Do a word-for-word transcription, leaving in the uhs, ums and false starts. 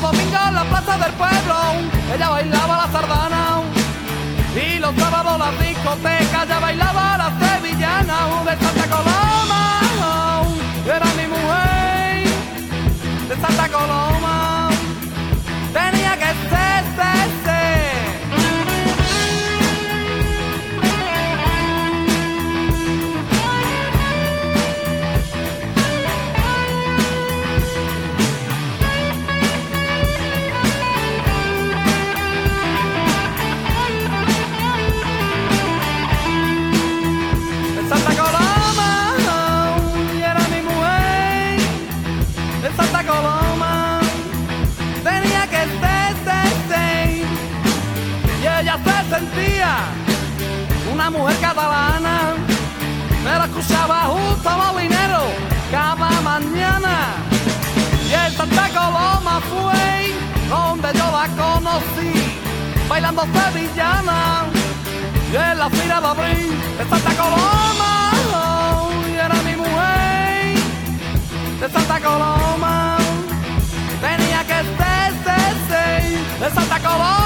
domingos en la plaza del pueblo ella bailaba la sardana. Y los sábados las discotecas ya bailaba la sevillana. De Santa Coloma era mi mujer, de Santa Coloma tenía que ser, ser, ser. Santa Coloma, y era mi mujer, de Santa Coloma, tenía que ser, ser, ser, y ella se sentía una mujer catalana, pero escuchaba justo molinero cada mañana, y en Santa Coloma fue donde yo la conocí, bailando sevillana. Y en la fila de abril de Santa Coloma, y era mi mujer, de Santa Coloma, tenía que ser, ser, ser, de Santa Coloma.